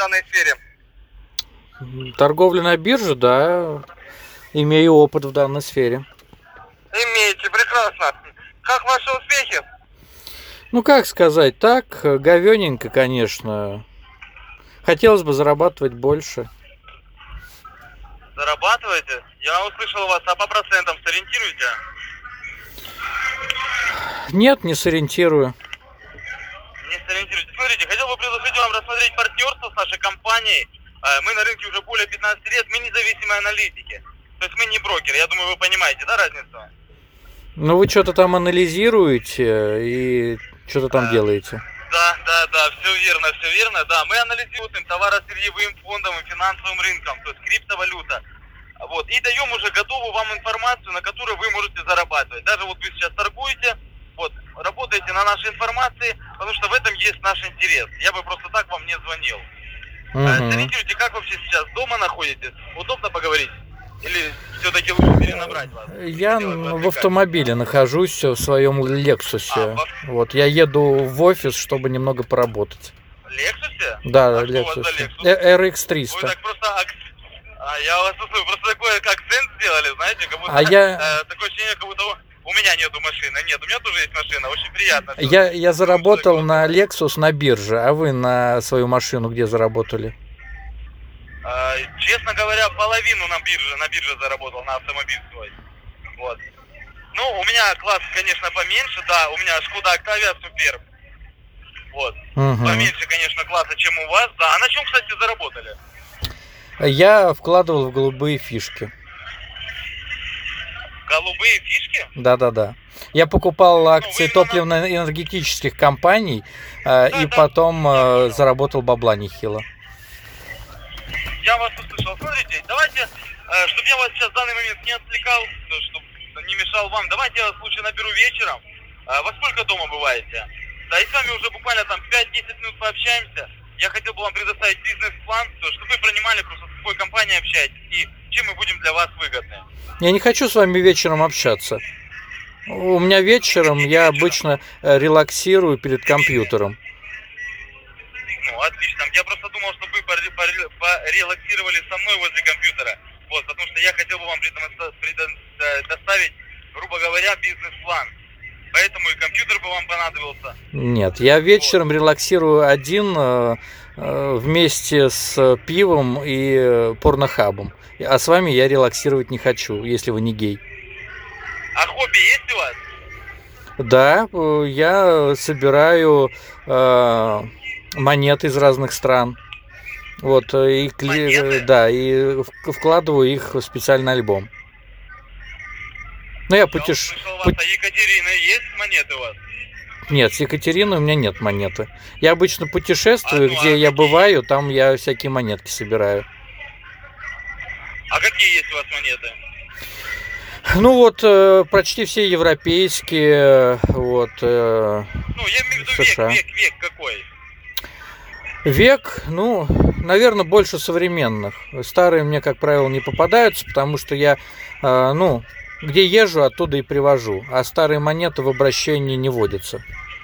данной сфере? Торговля на бирже, да, имею опыт в данной сфере. Имеете, прекрасно. Как ваши успехи? Ну, как сказать, так, говёненько, конечно. Хотелось бы зарабатывать больше. Зарабатываете? Я услышал вас, а по процентам сориентируете? Нет, не сориентирую. Не сориентируете. Смотрите, хотел бы предложить вам рассмотреть партнерство с нашей компанией. Мы на рынке уже более 15 лет, мы независимые аналитики. То есть мы не брокер, я думаю, вы понимаете, да, разницу? Ну, вы что-то там анализируете и что-то там делаете. Да, все верно, да. Мы анализируем товаросырьевым фондом и финансовым рынком, то есть криптовалюта. Вот, и даем уже готовую вам информацию, на которой вы можете зарабатывать. Даже вот вы сейчас торгуете, вот, работаете на нашей информации, потому что в этом есть наш интерес. Я бы просто так вам не звонил. Сориентируйте, как вообще сейчас дома находитесь? Удобно поговорить? Или все-таки лучше перенабрать вас? Я в автомобиле нахожусь в своем Лексусе. Вот, я еду в офис, чтобы немного поработать. Лексусе? Да, а Лексусе. RX 300. Вы так просто... я вас услышал, просто такой акцент сделали, знаете, как будто такое ощущение, как будто у меня нету машины. Нет, у меня тоже есть машина, очень приятно. Я заработал на Lexus на бирже, а вы на свою машину где заработали? Честно говоря, половину на бирже заработал, на автомобиль свой. Вот. Ну, у меня класс, конечно, поменьше, да, у меня Шкода Октавия Суперб. Вот. Поменьше, конечно, класса, чем у вас, да. А на чем, кстати, заработали? Я вкладывал в голубые фишки. Голубые фишки? Да. Я покупал акции топливно-энергетических компаний и потом заработал бабла нехило. Я вас услышал. Смотрите, давайте, чтобы я вас сейчас в данный момент не отвлекал, чтобы не мешал вам, давайте я вас лучше наберу вечером. Во сколько дома бываете? Да, и с вами уже буквально там 5-10 минут пообщаемся. Я хотел бы вам предоставить бизнес-план, чтобы вы понимали просто, с какой компанией общаетесь и чем мы будем для вас выгодны. Я не хочу с вами вечером общаться. У меня вечером я обычно релаксирую перед компьютером. Ну, отлично. Я просто думал, что вы порелаксировали со мной возле компьютера. Вот, потому что я хотел бы вам предоставить, грубо говоря, бизнес-план. Поэтому и компьютер бы вам понадобился. Нет, я вечером релаксирую один вместе с пивом и порнохабом. А с вами я релаксировать не хочу, если вы не гей. А хобби есть у вас? Да, я собираю монеты из разных стран. Вот, и вкладываю их в специальный альбом. Ну, я слышал вас, а Екатерина есть монеты у вас? Нет, с Екатериной у меня нет монеты. Я обычно путешествую, где я бываю, там я всякие монетки собираю. А какие есть у вас монеты? Ну вот, почти все европейские, вот. Ну, я имею в виду США. Век какой? Век, ну, наверное, больше современных. Старые мне, как правило, не попадаются, потому что я, где езжу, оттуда и привожу. А старые монеты в обращении не водятся.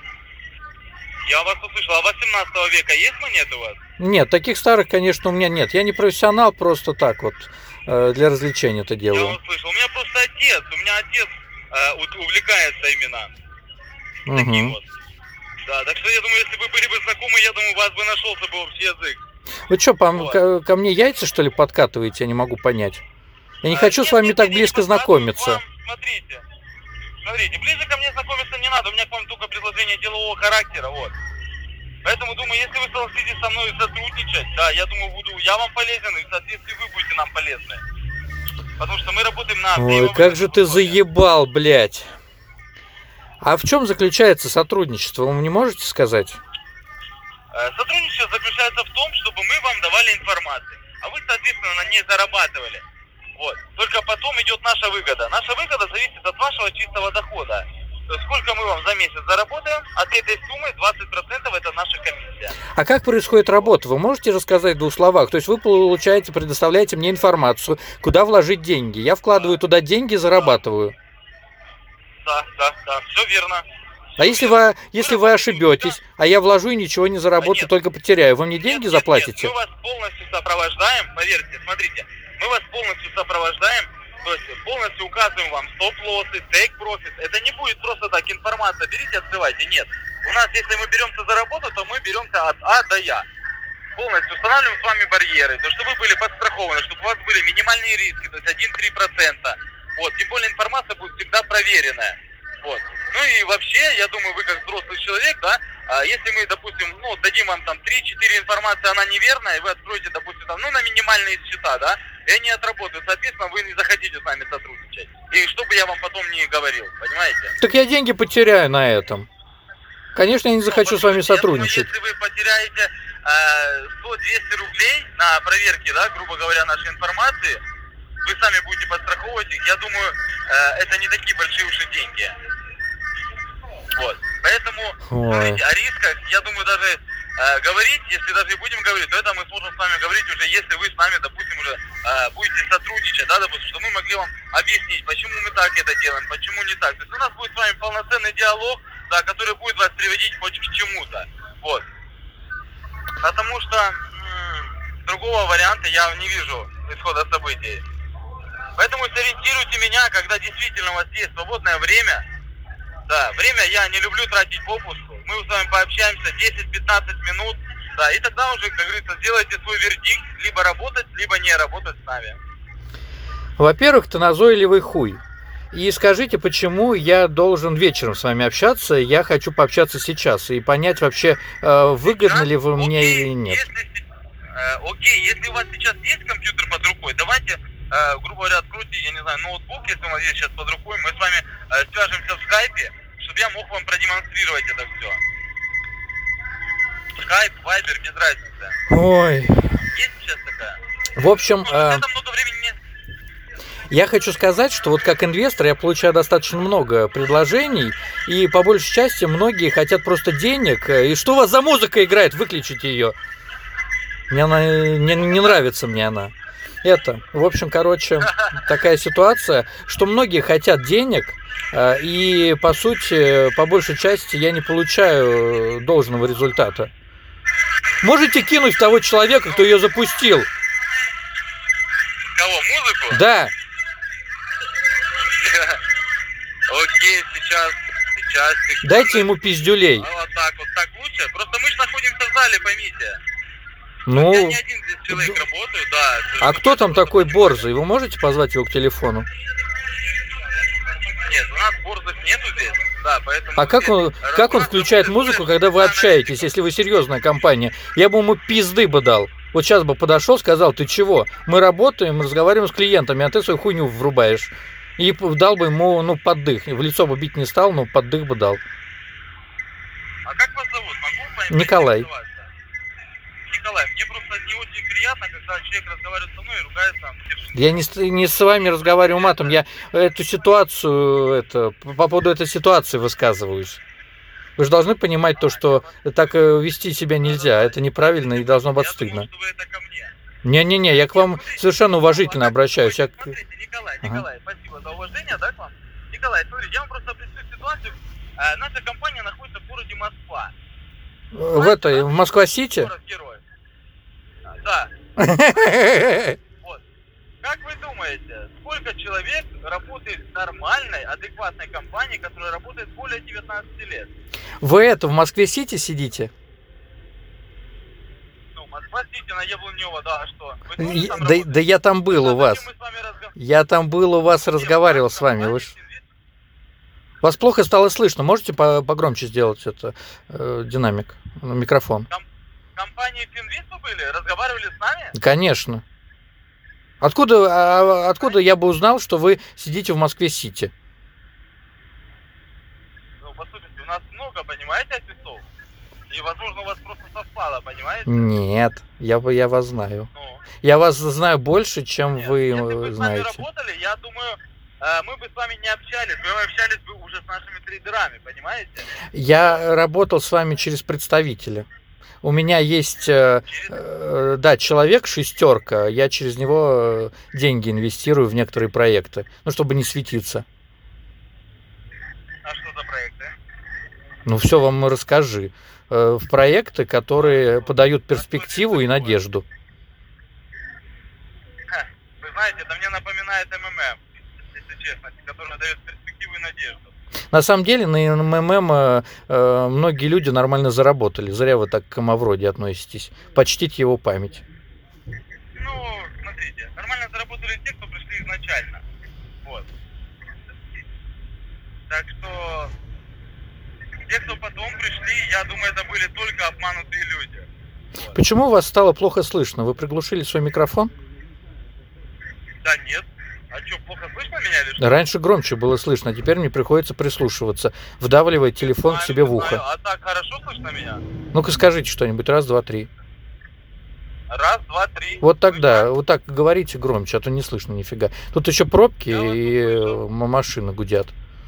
Я вас услышал. А 18 века есть монеты у вас? Нет, таких старых, конечно, у меня нет. Я не профессионал, просто так вот, для развлечения это делаю. Я услышал. У меня просто отец увлекается именно таким вот. Да, так что я думаю, если бы были бы знакомы, я думаю, у вас бы нашелся бы общий язык. Вы что, ко мне яйца, что ли, подкатываете? Я не могу понять. Я не хочу с вами так близко знакомиться. Смотрите, ближе ко мне знакомиться не надо, у меня к вам только предложение делового характера, вот. Поэтому думаю, если вы согласитесь со мной сотрудничать, да, я думаю, я вам полезен, и, соответственно, вы будете нам полезны. Потому что мы работаем на... Ой, как же ты заебал, блядь. А в чем заключается сотрудничество, вы мне можете сказать? Сотрудничество заключается в том, чтобы мы вам давали информацию, а вы, соответственно, на ней зарабатывали. Вот. Только потом идет наша выгода. Наша выгода зависит от вашего чистого дохода. То есть сколько мы вам за месяц заработаем, от этой суммы 20% это наша комиссия. А как происходит работа? Вы можете рассказать в двух словах? То есть вы, получаете, предоставляете мне информацию, куда вложить деньги. Я вкладываю туда деньги, зарабатываю. Да, все верно. А если вы ошибетесь, а я вложу и ничего не заработаю, нет. только потеряю, вы мне деньги заплатите? Мы вас полностью сопровождаем, поверьте, смотрите, мы вас полностью сопровождаем, то есть полностью указываем вам стоп-лоссы, take-profit. Это не будет просто так информация, берите, открывайте, нет. У нас, если мы беремся за работу, то мы беремся от А до Я. Полностью устанавливаем с вами барьеры, то чтобы вы были подстрахованы, чтобы у вас были минимальные риски, то есть 1-3%. Вот, тем более информация будет всегда проверенная. Вот. Ну и вообще, я думаю, вы как взрослый человек, да, если мы, допустим, ну, дадим вам там 3-4 информации, она неверная, и вы откроете, допустим, там, ну, на минимальные счета, да, и они отработают, соответственно, вы не захотите с нами сотрудничать. И чтобы я вам потом не говорил, понимаете? Так я деньги потеряю на этом. Конечно, я не захочу с вами сотрудничать. Я думаю, если вы потеряете 100-200 рублей на проверке, да, грубо говоря, нашей информации, вы сами будете подстраховывать их, я думаю, это не такие большие уж и деньги. Вот. Поэтому, смотрите, о рисках, я думаю, даже говорить, если даже и будем говорить, то это мы сможем с вами говорить уже, если вы с нами, допустим, уже будете сотрудничать, да, допустим, что мы могли вам объяснить, почему мы так это делаем, почему не так. То есть у нас будет с вами полноценный диалог, да, который будет вас приводить хоть к чему-то. Вот. Потому что другого варианта я не вижу исхода событий. Поэтому сориентируйте меня, когда действительно у вас есть свободное время. Да, время я не люблю тратить попусту. Мы с вами пообщаемся 10-15 минут. Да, и тогда уже, как говорится, сделайте свой вердикт, либо работать, либо не работать с нами. Во-первых, ты назойливый хуй. И скажите, почему я должен вечером с вами общаться? Я хочу пообщаться сейчас и понять вообще, выгодно ли вы мне или нет. Окей, если у вас сейчас есть компьютер под рукой, давайте, грубо говоря, откройте, я не знаю, ноутбук, если у вас есть сейчас под рукой, мы с вами свяжемся в скайпе, чтобы я мог вам продемонстрировать это все. Скайп, вайбер, без разницы. Ой. Есть сейчас такая? В общем, это много времени нет. Я хочу сказать, что вот как инвестор я получаю достаточно много предложений, и по большей части многие хотят просто денег. И что у вас за музыка играет? Выключите ее. Мне она не нравится мне она. В общем, короче, такая ситуация, что многие хотят денег, и по сути, по большей части я не получаю должного результата. Можете кинуть того человека, кто ее запустил? Кого, музыку? Да. Окей, сейчас. Дайте ему пиздюлей. Вот так лучше. Просто мы же находимся в зале, поймите. Ну, я не один здесь человек работаю, да. А кто там такой борзый? Вы можете позвать его к телефону? Нет, у нас борзых нету здесь. Да, поэтому. А как он включает музыку, когда вы общаетесь, если вы серьезная компания? Я бы ему пизды бы дал. Вот сейчас бы подошел, сказал, ты чего? Мы работаем, разговариваем с клиентами, а ты свою хуйню врубаешь. И дал бы ему, ну, поддых. В лицо бы бить не стал, но поддых бы дал. А как вас зовут? Могу понять? Николай. Николай, мне просто не очень приятно, когда человек разговаривает со мной и ругается. Я не с вами разговариваю матом, я эту ситуацию, по поводу этой ситуации высказываюсь. Вы же должны понимать то, что так вести себя нельзя, это неправильно и должно быть стыдно. Не-не-не, я к вам совершенно уважительно обращаюсь. Смотрите, Николай, спасибо за уважение, да, к вам? Николай, смотрите, я вам просто объясню ситуацию. Наша компания находится в городе Москва. В Москва-Сити? Город-герой. Да. Вот. Как вы думаете, сколько человек работает в нормальной, адекватной компании, которая работает более 19 лет? Вы в Москве-Сити сидите? Ну, Москва-Сити на Яблонево, да, а что? Да я там был у вас. Я там был у вас, разговаривал с вами. Вас плохо стало слышно. Можете погромче сделать динамик, микрофон? Компании Финвист вы были? Разговаривали с нами? Конечно. Откуда я бы узнал, что вы сидите в Москве-Сити? Ну, послушайте, у нас много, понимаете, офисов? И, возможно, у вас просто совпало, понимаете? Нет, я вас знаю. Я вас знаю больше, чем вы знаете. Если бы с нами работали, я думаю, мы бы с вами не общались. Мы общались бы уже с нашими трейдерами, понимаете? Я работал с вами через представителя. У меня есть, человек, шестерка, я через него деньги инвестирую в некоторые проекты, чтобы не светиться. А что за проекты? Ну все вам расскажи. В проекты, которые подают перспективу и надежду. Вы знаете, это мне напоминает МММ, если честно, который дает перспективу и надежду. На самом деле на МММ многие люди нормально заработали. Зря вы так к Мавроди относитесь. Почтите его память. Ну, смотрите, нормально заработали те, кто пришли изначально. Вот. Так что те, кто потом пришли, я думаю, это были только обманутые люди. Вот. Почему вас стало плохо слышно? Вы приглушили свой микрофон? Да нет. А что, плохо слышно меня или что? Раньше громче было слышно, а теперь мне приходится прислушиваться, вдавливая телефон к себе в ухо. А так хорошо слышно меня? Ну-ка скажите что-нибудь. Раз, два, три. Раз, два, три. Вот тогда, вот так говорите громче, а то не слышно нифига. Тут еще пробки и машины гудят.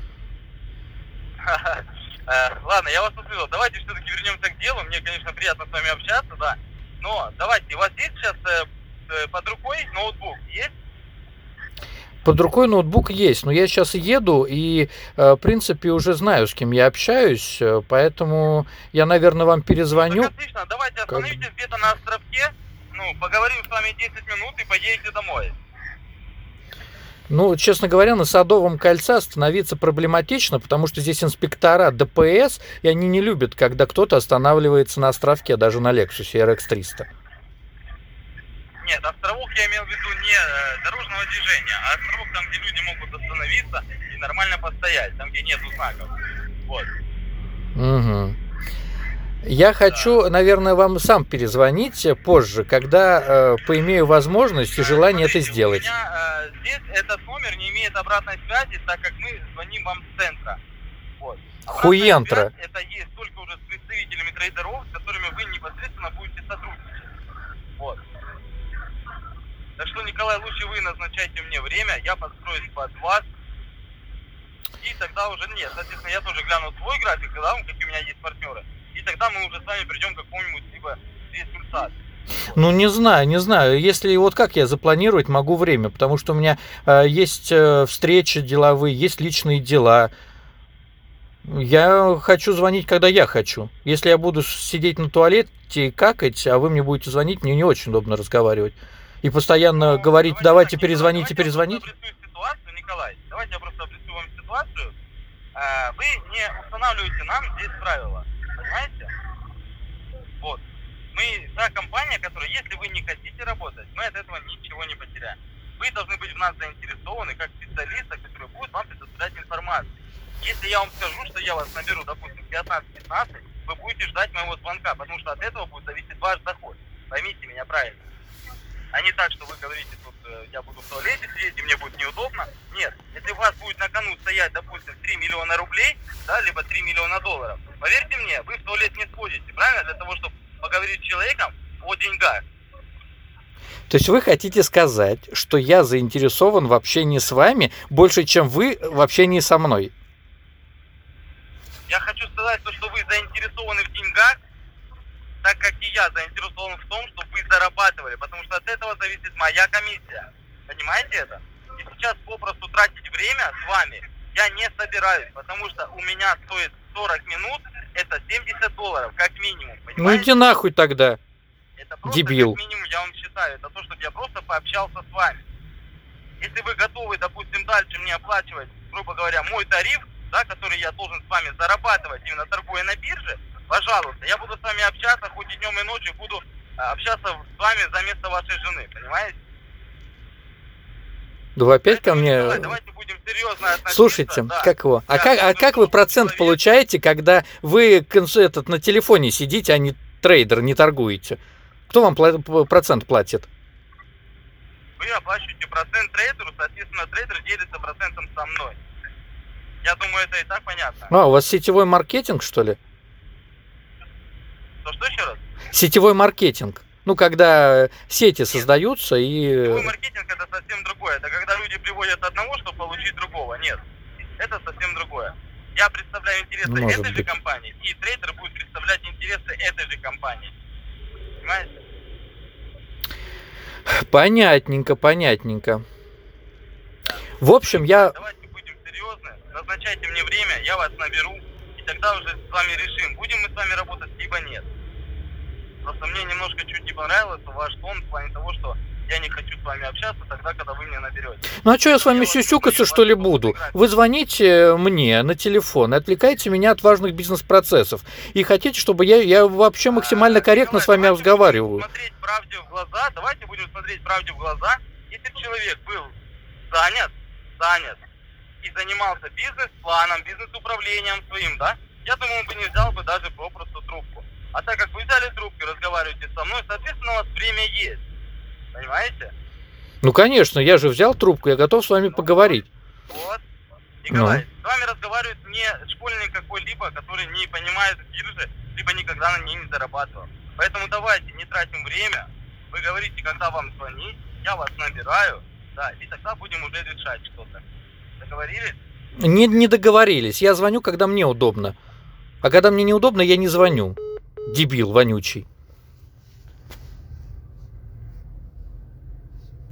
Ладно, я вас услышал. Давайте все-таки вернемся к делу. Мне, конечно, приятно с вами общаться, да. Но давайте, у вас есть сейчас под рукой ноутбук? Есть? Под рукой ноутбук есть, но я сейчас еду и, в принципе, уже знаю, с кем я общаюсь, поэтому я, наверное, вам перезвоню. Так, отлично, давайте остановитесь где-то на островке, поговорим с вами 10 минут и поедете домой. Ну, честно говоря, на Садовом кольце остановиться проблематично, потому что здесь инспектора ДПС, и они не любят, когда кто-то останавливается на островке, даже на Lexus RX 300. Нет, островок я имел в виду не дорожного движения, а островок там, где люди могут остановиться и нормально постоять, там, где нету знаков. Вот. Угу. Я хочу, наверное, вам сам перезвонить позже, когда поимею возможность и желание это сделать. У меня здесь этот номер не имеет обратной связи, так как мы звоним вам с центра. Вот. Хуентра. Это есть только уже с представителями трейдеров, с которыми вы непосредственно будете сотрудничать. Вот. Так что, Николай, лучше вы назначайте мне время, я подстроюсь под вас. И тогда уже нет, соответственно, я тоже гляну свой график, да, какие у меня есть партнеры. И тогда мы уже с вами придем к какому-нибудь либо результату. Ну, не знаю. Если вот как я запланировать могу время, потому что у меня есть встречи деловые, есть личные дела. Я хочу звонить, когда я хочу. Если я буду сидеть на туалете и какать, а вы мне будете звонить, мне не очень удобно разговаривать. И постоянно говорить, давайте перезвоните. Давайте я просто обрисую ситуацию, Николай. Давайте я просто обрисую вам ситуацию. Вы не устанавливаете нам здесь правила. Понимаете? Вот. Мы та компания, которая, если вы не хотите работать, мы от этого ничего не потеряем. Вы должны быть в нас заинтересованы как специалиста, который будет вам предоставлять информацию. Если я вам скажу, что я вас наберу, допустим, 15-15, вы будете ждать моего звонка, потому что от этого будет зависеть ваш доход. Поймите меня правильно. А не так, что вы говорите, тут я буду в туалете сидеть, и мне будет неудобно. Нет, если у вас будет на кону стоять, допустим, 3 миллиона рублей, да, либо 3 миллиона долларов, поверьте мне, вы в туалет не сходите, правильно? Для того, чтобы поговорить с человеком о деньгах. То есть вы хотите сказать, что я заинтересован в общении с вами больше, чем вы в общении со мной? Я хочу сказать, что вы заинтересованы в деньгах, так как и я заинтересован в том, чтобы вы зарабатывали, потому что от этого зависит моя комиссия. Понимаете это? И сейчас попросту тратить время с вами я не собираюсь, потому что у меня стоит 40 минут, это $70, как минимум. Понимаете? Ну иди нахуй тогда, это просто дебил. Как минимум, я вам считаю, это то, чтобы я просто пообщался с вами. Если вы готовы, допустим, дальше мне оплачивать, грубо говоря, мой тариф, да, который я должен с вами зарабатывать, именно торгуя на бирже, пожалуйста, я буду с вами общаться, хоть и днем, и ночью буду общаться с вами за место вашей жены, понимаете? Да вы опять Поэтому, ко мне... Николай, давайте будем серьезно относиться. Слушайте, да. как его? Как вы процент получаете, когда вы на телефоне сидите, а не трейдер, не торгуете? Кто вам процент платит? Вы оплачиваете процент трейдеру, соответственно, трейдер делится процентом со мной. Я думаю, это и так понятно. А, у вас сетевой маркетинг, что ли? Что еще раз? Сетевой маркетинг. Ну, когда сети создаются и... Сетевой маркетинг это совсем другое. Это когда люди приводят одного, чтобы получить другого. Нет, это совсем другое. Я представляю интересы этой же компании, и трейдер будет представлять интересы этой же компании. Понимаете? Понятненько. В общем, Давайте будем серьезны. Назначайте мне время, я вас наберу. И тогда уже с вами решим, будем мы с вами работать, либо нет. Просто мне немножко чуть не понравился ваш тон в плане того, что я не хочу с вами общаться тогда, когда вы меня наберете. Ну а что я с вами сюсюкаться, что ли, буду? Вы звоните мне на телефон и отвлекаете меня от важных бизнес-процессов. И хотите, чтобы я вообще максимально корректно с вами разговариваю. Смотреть правде в глаза, давайте будем смотреть правде в глаза. Если бы человек был занят и занимался бизнес-планом, бизнес-управлением своим, да, я думаю, он бы не взял бы даже попросту трубку. А так как вы взяли трубку и разговариваете со мной, соответственно, у вас время есть. Понимаете? Ну, конечно, я же взял трубку, я готов с вами поговорить. Вот. Николай, с вами разговаривает не школьник какой-либо, который не понимает биржи, либо никогда на ней не зарабатывал. Поэтому давайте не тратим время. Вы говорите, когда вам звонить, я вас набираю, да, и тогда будем уже решать что-то. Договорились? Не договорились. Я звоню, когда мне удобно. А когда мне неудобно, я не звоню. Дебил вонючий.